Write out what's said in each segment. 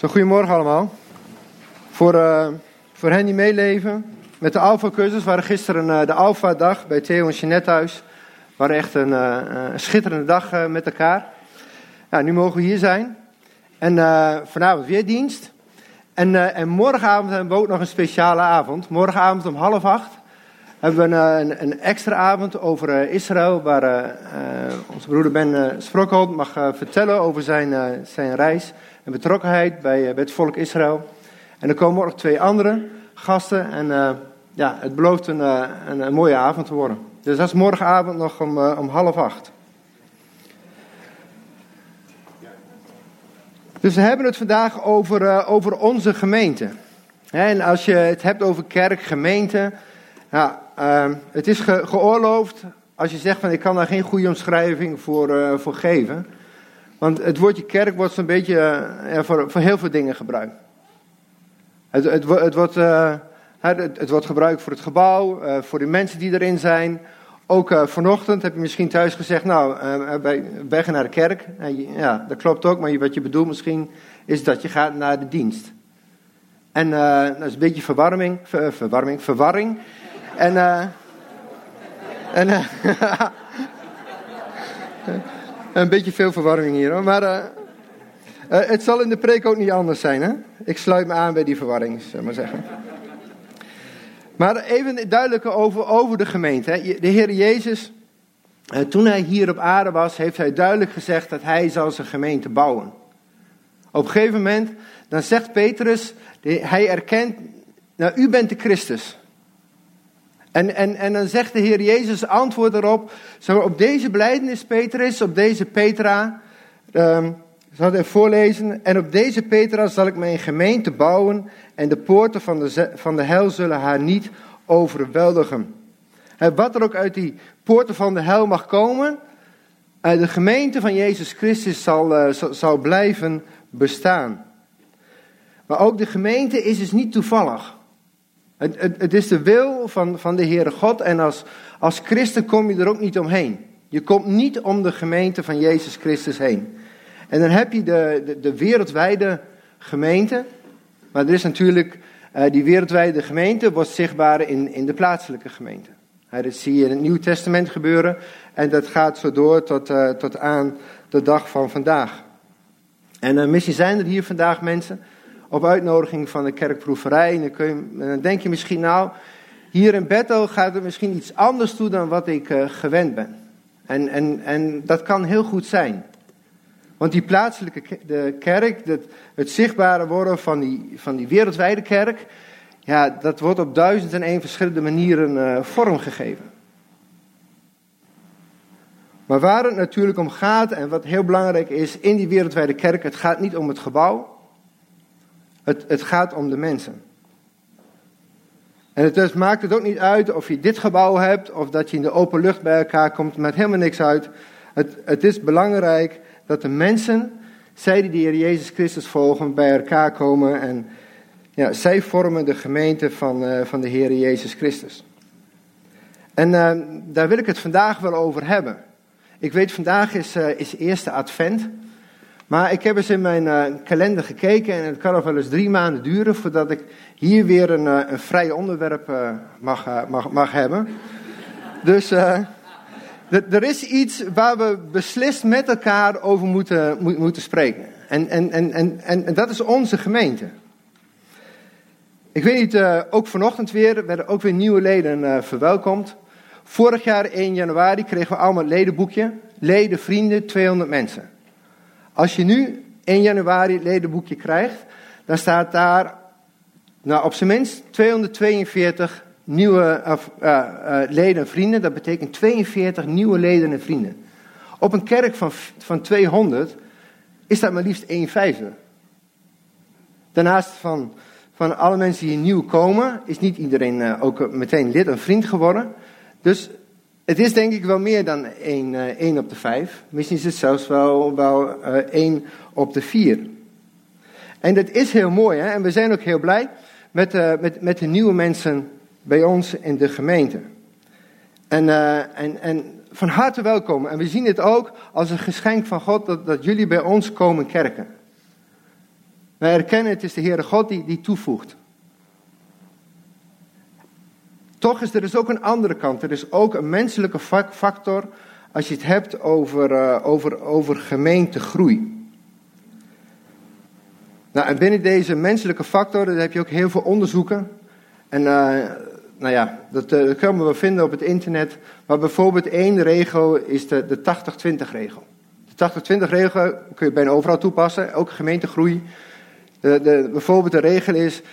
Zo, goedemorgen allemaal. Voor hen die meeleven met de Alpha-cursus, waren gisteren de Alpha-dag bij Theo en Jeanette thuis. We waren echt een schitterende dag met elkaar. Ja, nu mogen we hier zijn. En vanavond weer dienst. En morgenavond hebben we ook nog een speciale avond. Morgenavond om 7:30 hebben we een extra avond over Israël, waar onze broeder Ben Sprokholt mag vertellen over zijn reis en betrokkenheid bij het volk Israël. En er komen ook nog 2 andere gasten en het belooft een mooie avond te worden. Dus dat is morgenavond nog om 7:30. Dus we hebben het vandaag over onze gemeente. En als je het hebt over kerk, gemeente, het is geoorloofd als je zegt van ik kan daar geen goede omschrijving voor geven. Want het woordje kerk wordt zo'n beetje voor heel veel dingen gebruikt. Het wordt gebruikt voor het gebouw, voor de mensen die erin zijn. Ook vanochtend heb je misschien thuis gezegd, wij gaan naar de kerk. Ja, dat klopt ook, maar wat je bedoelt misschien is dat je gaat naar de dienst. En dat is een beetje verwarring. Een beetje veel verwarring hier hoor, maar het zal in de preek ook niet anders zijn, hè? Ik sluit me aan bij die verwarring, zullen we maar zeggen. Maar even duidelijker over de gemeente. Hè. De Heer Jezus, toen hij hier op aarde was, heeft hij duidelijk gezegd dat hij zal zijn gemeente bouwen. Op een gegeven moment, dan zegt Petrus, hij erkent, u bent de Christus. En dan zegt de Heer Jezus antwoord erop, op deze belijdenis Petrus, op deze Petra, zal ik voorlezen, en op deze Petra zal ik mijn gemeente bouwen en de poorten van de hel zullen haar niet overweldigen. Wat er ook uit die poorten van de hel mag komen, de gemeente van Jezus Christus zal blijven bestaan. Maar ook de gemeente is dus niet toevallig. Het is de wil van de Heere God en als christen kom je er ook niet omheen. Je komt niet om de gemeente van Jezus Christus heen. En dan heb je de wereldwijde gemeente. Maar er is natuurlijk, die wereldwijde gemeente wordt zichtbaar in de plaatselijke gemeente. Dat zie je in het Nieuw Testament gebeuren. En dat gaat zo door tot aan de dag van vandaag. En misschien zijn er hier vandaag mensen op uitnodiging van de kerkproeverij. En dan denk je misschien hier in Bethel gaat het misschien iets anders toe dan wat ik gewend ben. En dat kan heel goed zijn. Want die plaatselijke de kerk, het zichtbare worden van die wereldwijde kerk, dat wordt op 1001 verschillende manieren vormgegeven. Maar waar het natuurlijk om gaat en wat heel belangrijk is in die wereldwijde kerk, het gaat niet om het gebouw, het gaat om de mensen. En het maakt het ook niet uit of je dit gebouw hebt of dat je in de open lucht bij elkaar komt, maakt helemaal niks uit. Het is belangrijk dat de mensen, zij die de Heer Jezus Christus volgen, bij elkaar komen. En zij vormen de gemeente van de Heer Jezus Christus. En daar wil ik het vandaag wel over hebben. Ik weet, vandaag is eerste advent. Maar ik heb eens in mijn kalender gekeken en het kan nog wel eens 3 maanden duren voordat ik hier weer een vrij onderwerp mag hebben. Dus er is iets waar we beslist met elkaar over moeten spreken. En dat is onze gemeente. Ik weet niet, ook vanochtend werden ook weer nieuwe leden verwelkomd. Vorig jaar 1 januari kregen we allemaal het ledenboekje. Leden, vrienden, 200 mensen. Als je nu 1 januari het ledenboekje krijgt, dan staat daar op zijn minst 242 nieuwe leden en vrienden. Dat betekent 42 nieuwe leden en vrienden. Op een kerk van 200 is dat maar liefst 1/5. Daarnaast van alle mensen die nieuw komen, is niet iedereen ook meteen lid en vriend geworden. Dus het is denk ik wel meer dan 1 op de 5. Misschien is het zelfs wel 1 op de 4. En dat is heel mooi, hè? En we zijn ook heel blij met de nieuwe mensen bij ons in de gemeente. En van harte welkom. En we zien het ook als een geschenk van God dat jullie bij ons komen kerken. Wij erkennen het is de Heere God die toevoegt. Toch is er dus ook een andere kant. Er is ook een menselijke factor als je het hebt over gemeentegroei. Nou, en binnen deze menselijke factor heb je ook heel veel onderzoeken. En dat kunnen we vinden op het internet. Maar bijvoorbeeld één regel is de 80-20 regel. De 80-20 regel kun je bijna overal toepassen, ook gemeentegroei. Bijvoorbeeld de regel is,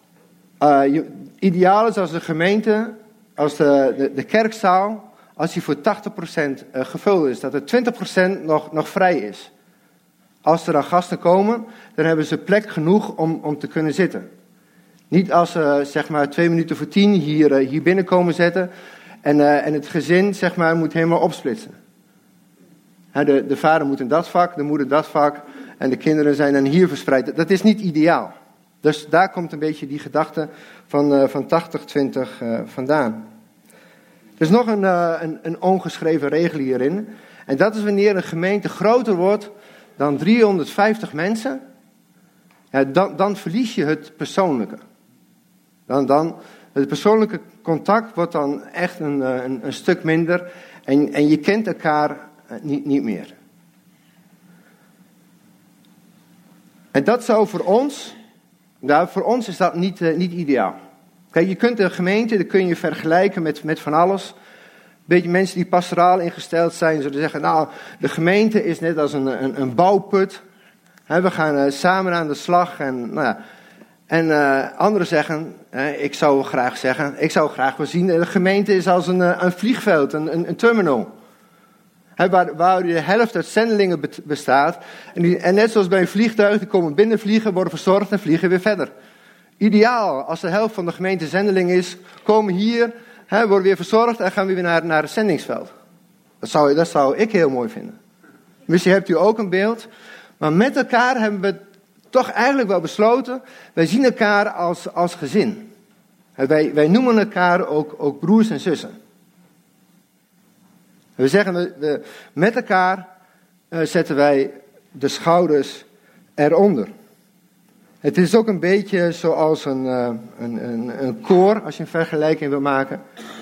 ideaal is als de gemeente, als de kerkzaal, als die voor 80% gevuld is. Dat er 20% nog vrij is. Als er dan gasten komen, dan hebben ze plek genoeg om te kunnen zitten. Niet als ze zeg maar 2 minuten voor 10 hier binnen komen zetten en het gezin zeg maar moet helemaal opsplitsen. De vader moet in dat vak, de moeder dat vak en de kinderen zijn dan hier verspreid. Dat is niet ideaal. Dus daar komt een beetje die gedachte van 80-20 vandaan. Er is nog een ongeschreven regel hierin. En dat is wanneer een gemeente groter wordt dan 350 mensen, ja, dan verlies je het persoonlijke. Dan het persoonlijke contact wordt dan echt een stuk minder en je kent elkaar niet meer. En dat zou voor ons is dat niet ideaal. Kijk, je kunt de gemeente, dat kun je vergelijken met van alles. Een beetje mensen die pastoraal ingesteld zijn, zullen zeggen, nou, de gemeente is net als een bouwput. We gaan samen aan de slag. En anderen zeggen, ik zou graag wel zien, de gemeente is als een vliegveld, een terminal. Waar de helft uit zendelingen bestaat. En net zoals bij een vliegtuig, die komen binnenvliegen, worden verzorgd en vliegen weer verder. Ideaal, als de helft van de gemeente zendeling is, komen hier, worden weer verzorgd en gaan we weer naar het zendingsveld. Dat zou ik heel mooi vinden. Misschien hebt u ook een beeld. Maar met elkaar hebben we toch eigenlijk wel besloten, wij zien elkaar als gezin. Wij noemen elkaar ook broers en zussen. We zeggen, met elkaar zetten wij de schouders eronder. Het is ook een beetje zoals een koor, als je een vergelijking wil maken.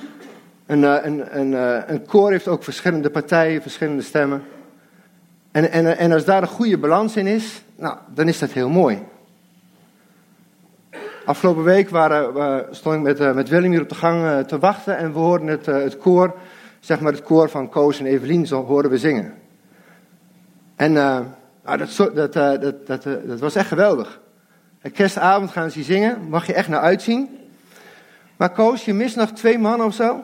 Een koor heeft ook verschillende partijen, verschillende stemmen. En als daar een goede balans in is, nou, dan is dat heel mooi. Afgelopen week stond ik met Willem hier op de gang te wachten en we hoorden het koor, zeg maar het koor van Koos en Evelien, zo hoorden we zingen. En dat was echt geweldig. Kerstavond gaan ze zingen, mag je echt naar uitzien. Maar Koos, je mist nog 2 mannen of zo?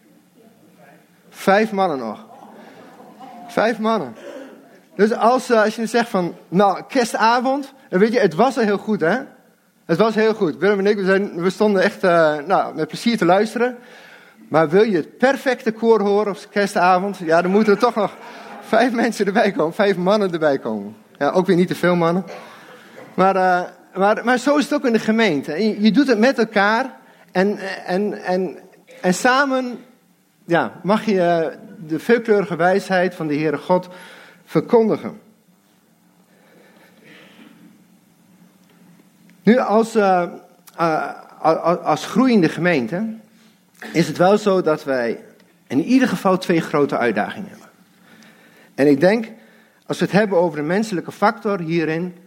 5 mannen nog. 5 mannen. Dus als je zegt van, nou, kerstavond, dan weet je, het was al heel goed, hè? Het was heel goed. Willem en ik, we stonden echt met plezier te luisteren. Maar wil je het perfecte koor horen op kerstavond? Ja, dan moeten er toch nog 5 mensen erbij komen, 5 mannen erbij komen. Ja, ook weer niet te veel mannen. Maar zo is het ook in de gemeente. Je doet het met elkaar en samen mag je de veelkleurige wijsheid van de Heere God verkondigen. Nu als groeiende gemeente is het wel zo dat wij in ieder geval 2 grote uitdagingen hebben. En ik denk, als we het hebben over de menselijke factor hierin,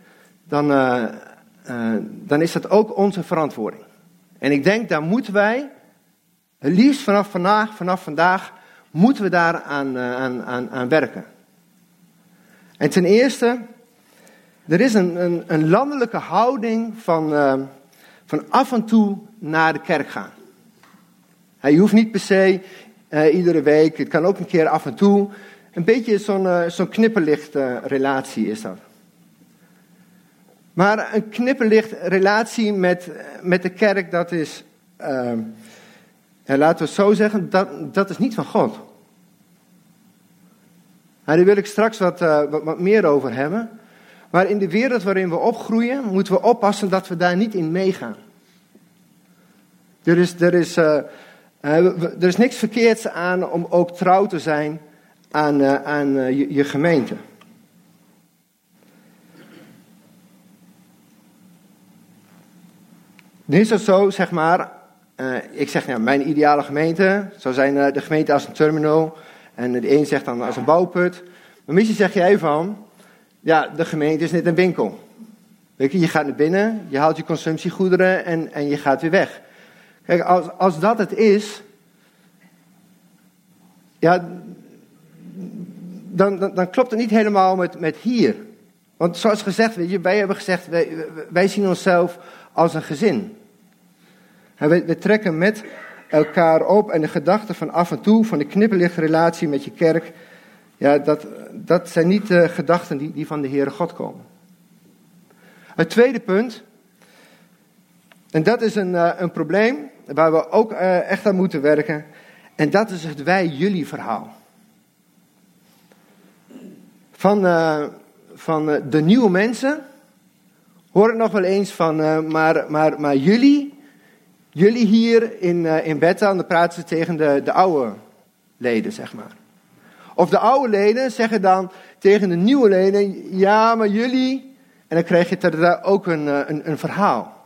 dan is dat ook onze verantwoording. En ik denk, daar moeten wij, het liefst vanaf vandaag, moeten we daar aan werken. En ten eerste, er is een landelijke houding van af en toe naar de kerk gaan. Je hoeft niet per se iedere week, het kan ook een keer af en toe. Een beetje zo'n knipperlichtrelatie is dat. Maar een knipperlichtrelatie met de kerk, dat is, laten we het zo zeggen, dat is niet van God. Daar wil ik straks wat meer over hebben. Maar in de wereld waarin we opgroeien, moeten we oppassen dat we daar niet in meegaan. Er is niks verkeerds aan om ook trouw te zijn aan je gemeente. Nu is het zo, zeg maar, ik zeg, ja, mijn ideale gemeente, zo zijn de gemeente als een terminal, en de een zegt dan als een bouwput. Maar misschien zeg jij van, ja, de gemeente is net een winkel. Weet je gaat naar binnen, je haalt je consumptiegoederen en je gaat weer weg. Kijk, als dat het is, ja, dan klopt het niet helemaal met hier. Want zoals gezegd, weet je, wij hebben gezegd, wij zien onszelf als een gezin. We trekken met elkaar op en de gedachte van af en toe, van de knipperlichtrelatie met je kerk, ja, dat zijn niet de gedachten die van de Heere God komen. Het tweede punt, en dat is een probleem waar we ook echt aan moeten werken, en dat is het wij-jullie verhaal. Van de nieuwe mensen hoor ik nog wel eens van, maar jullie hier in Bethel, dan praten ze tegen de oude leden, zeg maar. Of de oude leden zeggen dan tegen de nieuwe leden, ja, maar jullie, en dan krijg je daar ook een verhaal.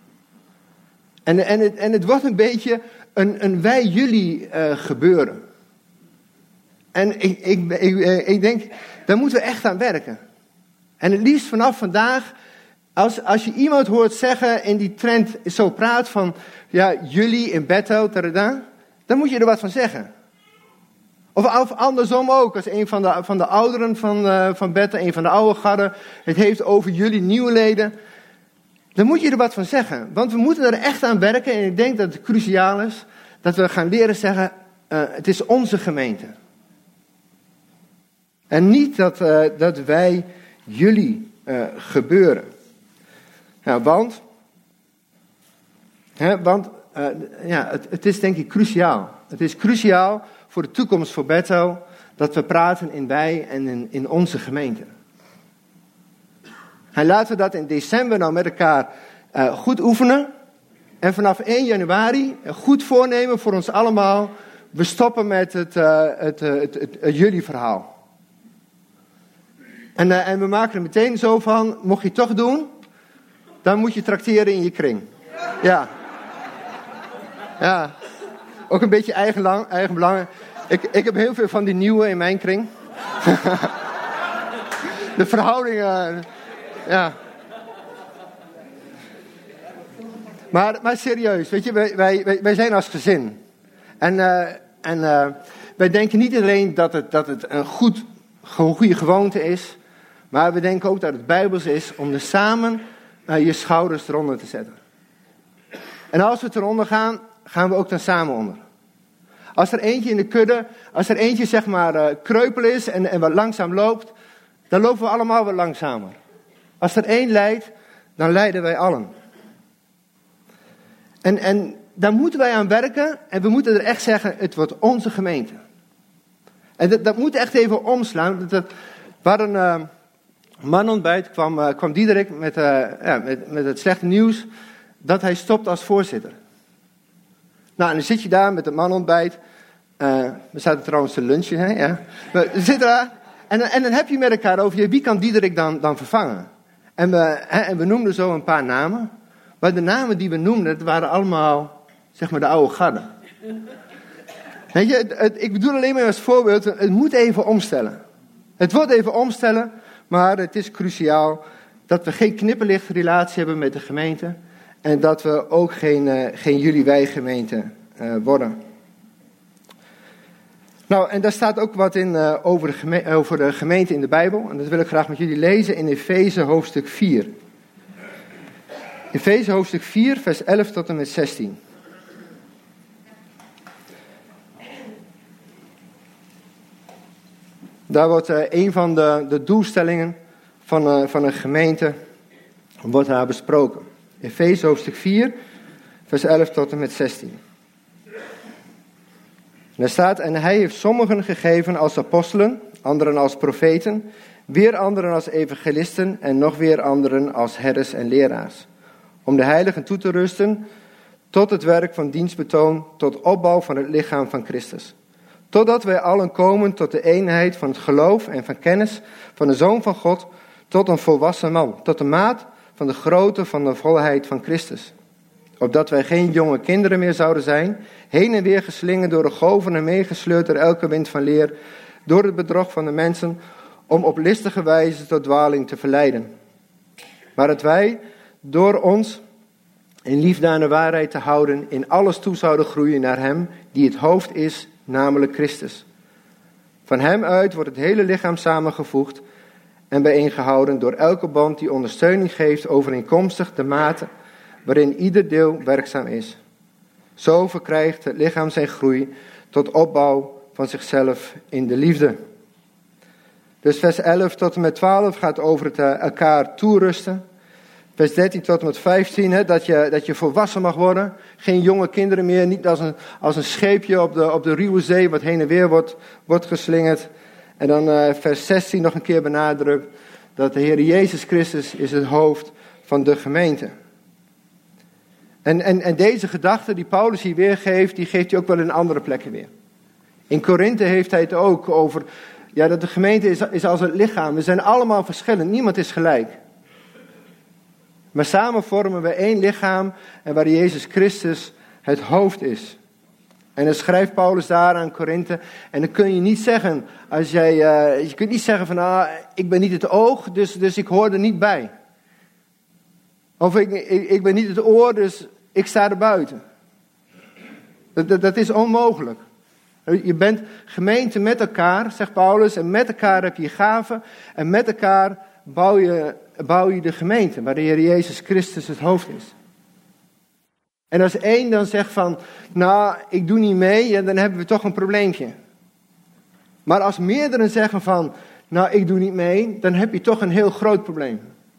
En het wordt een beetje een wij-jullie gebeuren. En ik denk, daar moeten we echt aan werken. En het liefst vanaf vandaag, als je iemand hoort zeggen in die trend zo praat van, ja, jullie in Bethel, dan moet je er wat van zeggen. Of andersom ook, als een van de ouderen van Bethel, een van de oude garden, het heeft over jullie nieuwe leden, dan moet je er wat van zeggen. Want we moeten er echt aan werken en ik denk dat het cruciaal is dat we gaan leren zeggen, het is onze gemeente. En niet dat wij jullie gebeuren. Ja, want het is denk ik cruciaal. Het is cruciaal voor de toekomst voor Bethel dat we praten in wij en in onze gemeente. En laten we dat in december nou met elkaar goed oefenen. En vanaf 1 januari goed voornemen voor ons allemaal. We stoppen met het jullie verhaal. En we maken er meteen zo van, mocht je het toch doen, dan moet je trakteren in je kring. Ja. Ja. Ook een beetje eigen belangen. Ik heb heel veel van die nieuwe in mijn kring. De verhoudingen, ja. Maar serieus, weet je, wij zijn als gezin. En wij denken niet alleen dat het een goede gewoonte is, maar we denken ook dat het bijbels is om er samen je schouders eronder te zetten. En als we het eronder gaan we ook dan samen onder. Als er eentje in de kudde, als er eentje zeg maar kreupel is en wat langzaam loopt, dan lopen we allemaal wat langzamer. Als er één lijdt, dan lijden wij allen. En daar moeten wij aan werken en we moeten er echt zeggen, het wordt onze gemeente. En dat moet echt even omslaan. Waar een manontbijt kwam Diederik met het slechte nieuws dat hij stopt als voorzitter. Nou, en dan zit je daar met het manontbijt. We zaten trouwens te lunchen, hè? Ja. We zitten daar en dan heb je met elkaar over wie kan Diederik dan vervangen. En we noemden zo een paar namen. Maar de namen die we noemden, dat waren allemaal, zeg maar, de oude garde. Weet je, ik bedoel alleen maar als voorbeeld, het moet even omstellen. Het wordt even omstellen, maar het is cruciaal dat we geen knipperlichtrelatie hebben met de gemeente. En dat we ook geen jullie-wij-gemeente worden. Nou, en daar staat ook wat in over de gemeente in de Bijbel. En dat wil ik graag met jullie lezen in Efeze hoofdstuk 4. Efeze hoofdstuk 4, vers 11 tot en met 16. Daar wordt een van de doelstellingen van een gemeente wordt daar besproken. Efeze hoofdstuk 4, vers 11 tot en met 16. En daar staat, en hij heeft sommigen gegeven als apostelen, anderen als profeten, weer anderen als evangelisten en nog weer anderen als herders en leraars. Om de heiligen toe te rusten tot het werk van dienstbetoon, tot opbouw van het lichaam van Christus. Totdat wij allen komen tot de eenheid van het geloof en van kennis van de Zoon van God, tot een volwassen man, tot de maat van de grootte van de volheid van Christus. opdat wij geen jonge kinderen meer zouden zijn, heen en weer geslingerd door de golven en meegesleurd door elke wind van leer, door het bedrog van de mensen, om op listige wijze tot dwaling te verleiden. Maar dat wij, door ons in liefde aan de waarheid te houden, in alles toe zouden groeien naar hem, die het hoofd is, namelijk Christus. Van hem uit wordt het hele lichaam samengevoegd en bijeengehouden door elke band die ondersteuning geeft overeenkomstig de mate waarin ieder deel werkzaam is. Zo verkrijgt het lichaam zijn groei tot opbouw van zichzelf in de liefde. Dus vers 11 tot en met 12 gaat over het elkaar toerusten. Vers 13 tot en met 15, dat je volwassen mag worden. Geen jonge kinderen meer, niet als een scheepje op de ruwe zee wat heen en weer wordt geslingerd. En dan vers 16 nog een keer benadrukt dat de Heer Jezus Christus is het hoofd van de gemeente. En deze gedachte die Paulus hier weergeeft, die geeft hij ook wel in andere plekken weer. In Korinthe heeft hij het ook over dat de gemeente is als het lichaam. We zijn allemaal verschillend, niemand is gelijk. Maar samen vormen we één lichaam en waar Jezus Christus het hoofd is. En dan schrijft Paulus daar aan Korinthe. En dan kun je niet zeggen, je kunt niet zeggen van ik ben niet het oog, dus ik hoor er niet bij. Of ik ben niet het oor, dus ik sta er buiten. Dat is onmogelijk. Je bent gemeente met elkaar, zegt Paulus, en met elkaar heb je gaven. En met elkaar bouw je de gemeente, waar de Heer Jezus Christus het hoofd is. En als één dan zegt van, ik doe niet mee, dan hebben we toch een probleempje. Maar als meerdere zeggen van, ik doe niet mee, dan heb je toch een heel groot probleem.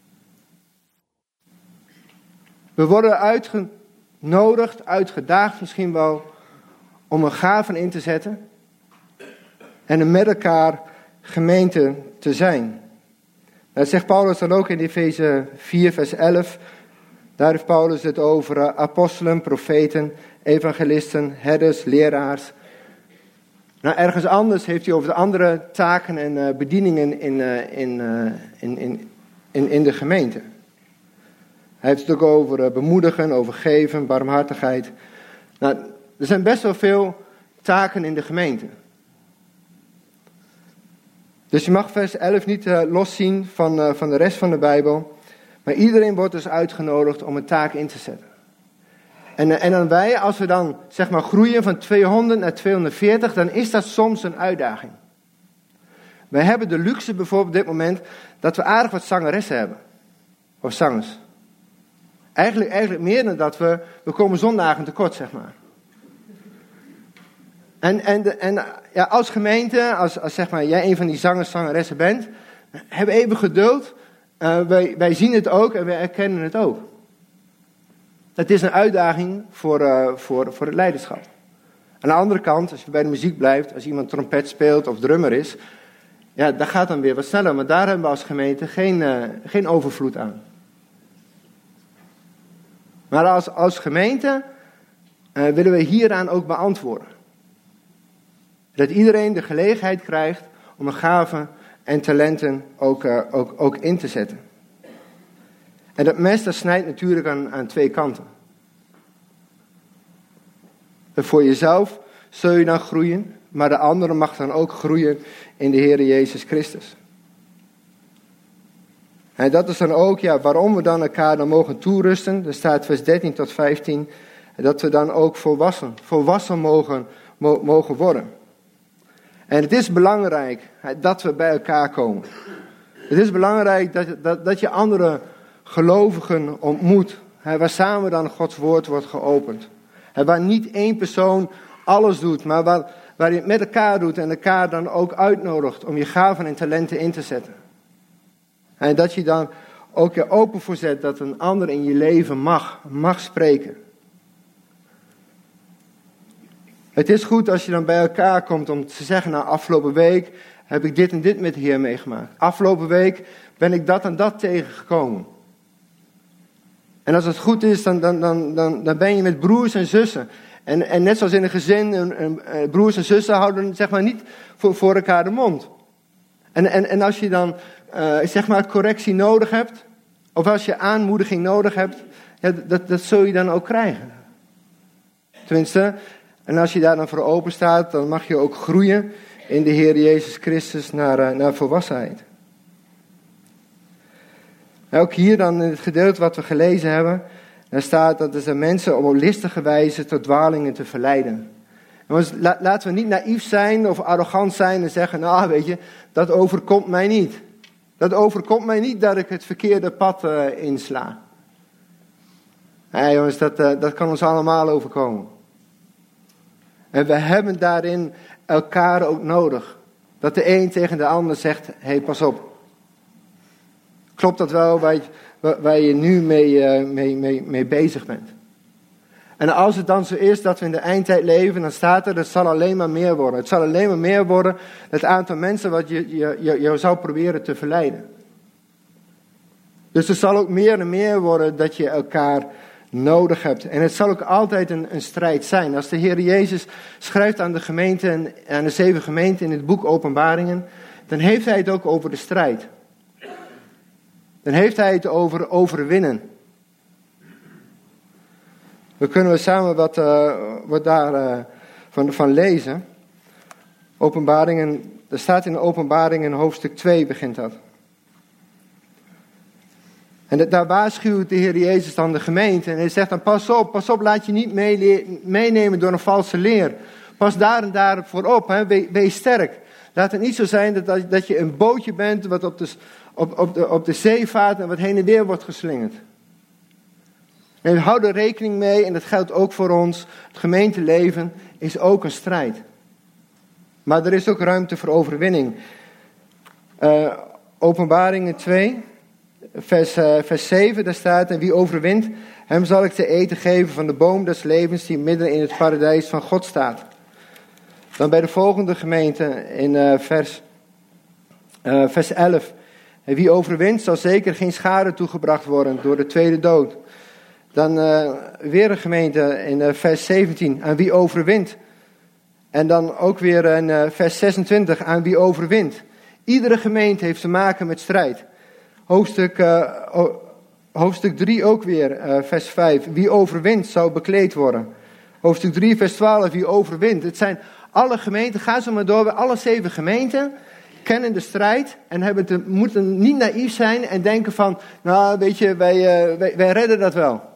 We worden uitgenodigd, uitgedaagd misschien wel, om een gaven in te zetten. En een met elkaar gemeente te zijn. Dat zegt Paulus dan ook in Efeze 4 vers 11. Daar heeft Paulus het over apostelen, profeten, evangelisten, herders, leraars. Ergens anders heeft hij over de andere taken en bedieningen in de gemeente. Hij heeft het ook over bemoedigen, over geven, barmhartigheid. Er zijn best wel veel taken in de gemeente. Dus je mag vers 11 niet loszien van de rest van de Bijbel. Maar iedereen wordt dus uitgenodigd om een taak in te zetten. En dan wij, als we dan zeg maar groeien van 200 naar 240, dan is dat soms een uitdaging. Wij hebben de luxe bijvoorbeeld op dit moment dat we aardig wat zangeressen hebben. Of zangers. Eigenlijk meer dan dat we komen zondagen tekort, zeg maar. En als gemeente, als zeg maar jij een van die zangers, zangeressen bent, heb even geduld. Wij zien het ook en wij erkennen het ook. Het is een uitdaging voor het leiderschap. Aan de andere kant, als je bij de muziek blijft, als iemand trompet speelt of drummer is, dat gaat dan weer wat sneller. Maar daar hebben we als gemeente geen overvloed aan. Maar als gemeente willen we hieraan ook beantwoorden. Dat iedereen de gelegenheid krijgt om een gaven en talenten ook in te zetten. En dat mes dat snijdt natuurlijk aan twee kanten. En voor jezelf zul je dan groeien, maar de andere mag dan ook groeien in de Heer Jezus Christus. En dat is dan ook waarom we dan elkaar dan mogen toerusten. Er staat vers 13 tot 15. Dat we dan ook volwassen mogen worden. En het is belangrijk dat we bij elkaar komen. Het is belangrijk dat je andere gelovigen ontmoet. Waar samen dan Gods woord wordt geopend. Waar niet één persoon alles doet, maar waar je het met elkaar doet en elkaar dan ook uitnodigt om je gaven en talenten in te zetten. En dat je dan ook je open voor zet dat een ander in je leven mag spreken. Het is goed als je dan bij elkaar komt om te zeggen, afgelopen week heb ik dit en dit met de Heer meegemaakt. Afgelopen week ben ik dat en dat tegengekomen. En als het goed is, dan ben je met broers en zussen. En net zoals in een gezin, broers en zussen houden zeg maar niet voor elkaar de mond. En als je dan zeg maar correctie nodig hebt, of als je aanmoediging nodig hebt, ja, dat zul je dan ook krijgen. Tenminste, en als je daar dan voor open staat, dan mag je ook groeien in de Heer Jezus Christus naar volwassenheid. En ook hier dan in het gedeelte wat we gelezen hebben, daar staat dat er zijn mensen om op listige wijze tot dwalingen te verleiden. En laten we niet naïef zijn of arrogant zijn en zeggen, nou weet je, dat overkomt mij niet. Dat overkomt mij niet dat ik het verkeerde pad insla. Nee jongens, dat kan ons allemaal overkomen. En we hebben daarin elkaar ook nodig. Dat de een tegen de ander zegt, hé, pas op. Klopt dat wel waar je nu mee bezig bent? En als het dan zo is dat we in de eindtijd leven, dan staat er, het zal alleen maar meer worden. Het zal alleen maar meer worden, het aantal mensen wat jou zou proberen te verleiden. Dus het zal ook meer en meer worden dat je elkaar nodig hebt. En het zal ook altijd een strijd zijn. Als de Heer Jezus schrijft aan de gemeenten, aan de 7 gemeenten in het boek Openbaringen, dan heeft hij het ook over de strijd. Dan heeft hij het over overwinnen. We kunnen samen wat daar van lezen. Openbaringen, er staat in Openbaringen hoofdstuk 2 begint dat. En daar waarschuwt de Heer Jezus dan de gemeente. En hij zegt dan, pas op, laat je niet meenemen door een valse leer. Pas daar en daar voor op, hè. Wees sterk. Laat het niet zo zijn dat je een bootje bent wat op de zee vaart en wat heen en weer wordt geslingerd. En hou er rekening mee, en dat geldt ook voor ons. Het gemeenteleven is ook een strijd. Maar er is ook ruimte voor overwinning. Openbaringen 2, vers 7, daar staat, en wie overwint, hem zal ik te eten geven van de boom des levens die midden in het paradijs van God staat. Dan bij de volgende gemeente in vers 11. En wie overwint zal zeker geen schade toegebracht worden door de tweede dood. Dan weer een gemeente in vers 17. Aan wie overwint. En dan ook weer in vers 26. Aan wie overwint. Iedere gemeente heeft te maken met strijd. Hoofdstuk 3 ook weer, vers 5. Wie overwint zal bekleed worden. Hoofdstuk 3, vers 12. Wie overwint. Het zijn alle gemeenten, ga zo maar door. Alle 7 gemeenten kennen de strijd en moeten niet naïef zijn en denken van, nou weet je, wij redden dat wel.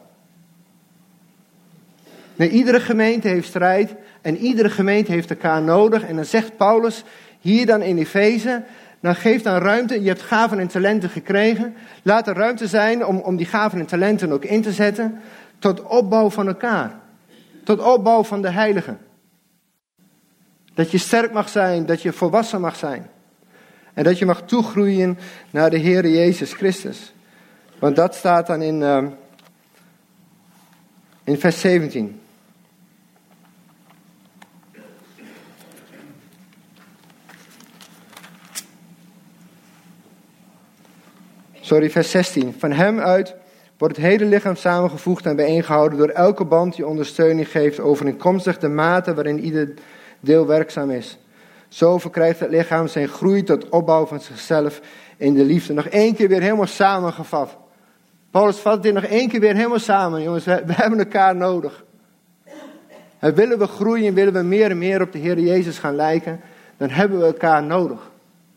Nee, iedere gemeente heeft strijd en iedere gemeente heeft elkaar nodig. En dan zegt Paulus hier dan in Efeze, nou geef dan ruimte, je hebt gaven en talenten gekregen. Laat er ruimte zijn om die gaven en talenten ook in te zetten tot opbouw van elkaar. Tot opbouw van de heiligen. Dat je sterk mag zijn, dat je volwassen mag zijn. En dat je mag toegroeien naar de Heer Jezus Christus. Want dat staat dan in vers 17. Vers 16. Van hem uit wordt het hele lichaam samengevoegd en bijeengehouden door elke band die ondersteuning geeft overeenkomstig de mate waarin ieder deel werkzaam is. Zo verkrijgt het lichaam zijn groei tot opbouw van zichzelf in de liefde. Nog 1 keer weer helemaal samengevat. Paulus vat dit nog 1 keer weer helemaal samen. Jongens, we hebben elkaar nodig. En willen we groeien, willen we meer en meer op de Heer Jezus gaan lijken, dan hebben we elkaar nodig.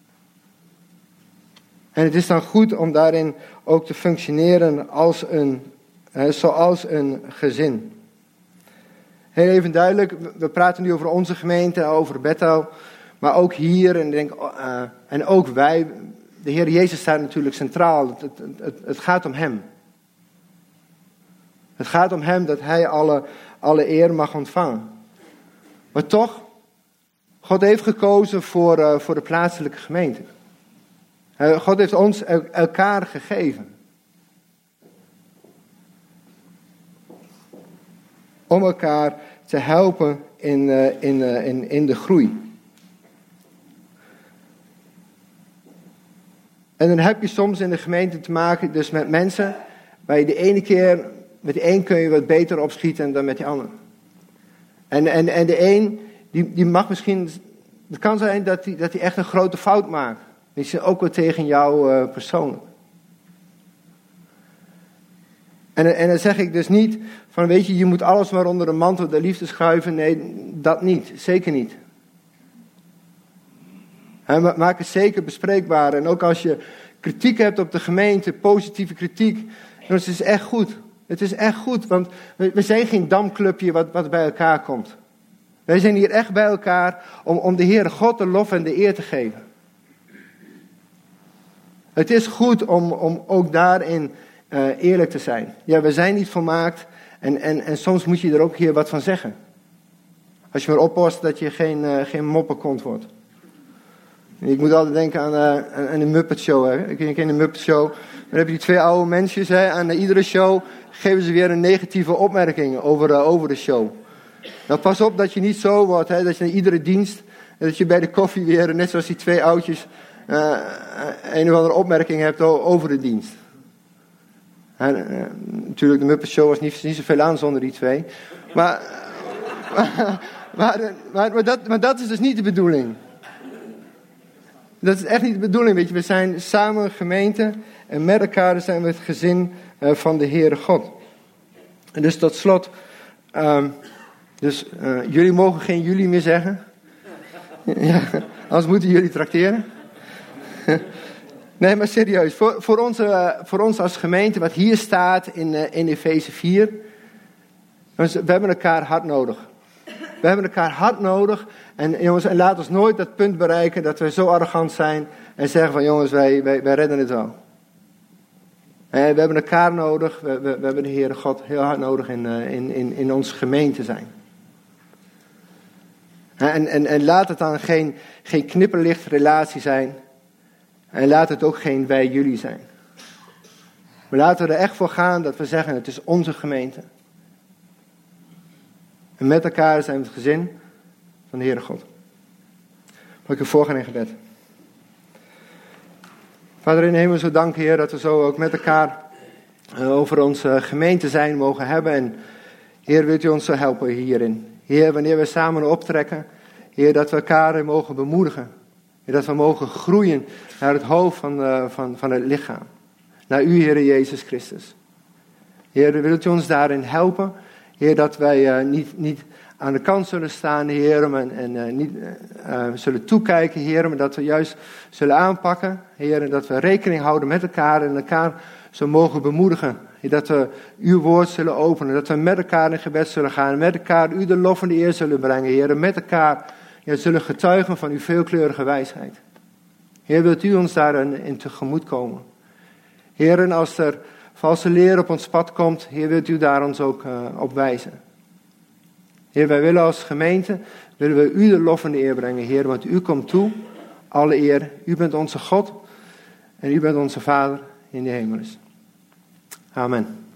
En het is dan goed om daarin ook te functioneren zoals een gezin. Heel even duidelijk, we praten nu over onze gemeente, over Bethel, maar ook hier en ook wij. De Heer Jezus staat natuurlijk centraal. Het gaat om Hem. Het gaat om Hem dat Hij alle eer mag ontvangen. Maar toch, God heeft gekozen voor de plaatselijke gemeente. God heeft ons elkaar gegeven. Om elkaar te helpen in de groei. En dan heb je soms in de gemeente te maken dus met mensen waar je de ene keer, met de een kun je wat beter opschieten dan met de ander. En de een, die mag misschien, het kan zijn dat hij echt een grote fout maakt. Misschien ook wel tegen jou persoonlijk. En dan zeg ik dus niet van, weet je moet alles maar onder de mantel der liefde schuiven. Nee, dat niet. Zeker niet. Maak het zeker bespreekbaar. En ook als je kritiek hebt op de gemeente, positieve kritiek. Het is echt goed. Het is echt goed, want we zijn geen damclubje wat bij elkaar komt. Wij zijn hier echt bij elkaar om de Heere God de lof en de eer te geven. Het is goed om ook daarin eerlijk te zijn. Ja, we zijn niet volmaakt en soms moet je er ook hier wat van zeggen. Als je maar oppast dat je geen moppenkont wordt. Ik moet altijd denken aan de Muppet Show. Hè. Ik ken de Muppet Show. Dan heb je die 2 oude mensjes. Hè. Aan iedere show geven ze weer een negatieve opmerking over de show. Nou, pas op dat je niet zo wordt. Hè, dat je naar iedere dienst, dat je bij de koffie weer, net zoals die 2 oudjes, een of andere opmerking hebt over de dienst. Natuurlijk, de Muppet Show was niet zoveel aan zonder die 2. Maar dat is dus niet de bedoeling. Dat is echt niet de bedoeling, weet je. We zijn samen een gemeente en met elkaar zijn we het gezin van de Heere God. En dus tot slot, jullie mogen geen jullie meer zeggen. Ja, anders moeten jullie trakteren. Nee, maar serieus, voor ons als gemeente, wat hier staat in Efeze 4, we hebben elkaar hard nodig. We hebben elkaar hard nodig. En jongens, en laat ons nooit dat punt bereiken dat we zo arrogant zijn en zeggen van jongens, wij redden het wel. We hebben elkaar nodig. We hebben de Heere God heel hard nodig in onze gemeente zijn. En laat het dan geen knipperlicht relatie zijn. En laat het ook geen wij jullie zijn. Maar laten we er echt voor gaan dat we zeggen het is onze gemeente. En met elkaar zijn we het gezin van de Heere God. Mag ik u voorgaan in gebed. Vader in de hemel, zo dank Heer dat we zo ook met elkaar over onze gemeente zijn mogen hebben. En Heer, wilt u ons zo helpen hierin. Heer, wanneer we samen optrekken, Heer, dat we elkaar mogen bemoedigen. Heer, dat we mogen groeien naar het hoofd van het lichaam. Naar u, Heer Jezus Christus. Heer, wilt u ons daarin helpen. Heer, dat wij niet aan de kant zullen staan, Heer, en niet zullen toekijken, Heer, maar dat we juist zullen aanpakken, Heer, en dat we rekening houden met elkaar en elkaar zo mogen bemoedigen. Heer, dat we uw woord zullen openen, dat we met elkaar in gebed zullen gaan, met elkaar u de lof en de eer zullen brengen, Heer, en met elkaar zullen getuigen van uw veelkleurige wijsheid. Heer, wilt u ons daarin tegemoet komen. Heer, en als er valse leer op ons pad komt, Heer, wilt u daar ons ook op wijzen. Heer, wij willen als gemeente, willen we u de lof en de eer brengen, Heer, want u komt toe, alle eer. U bent onze God en u bent onze Vader in de hemel. Amen.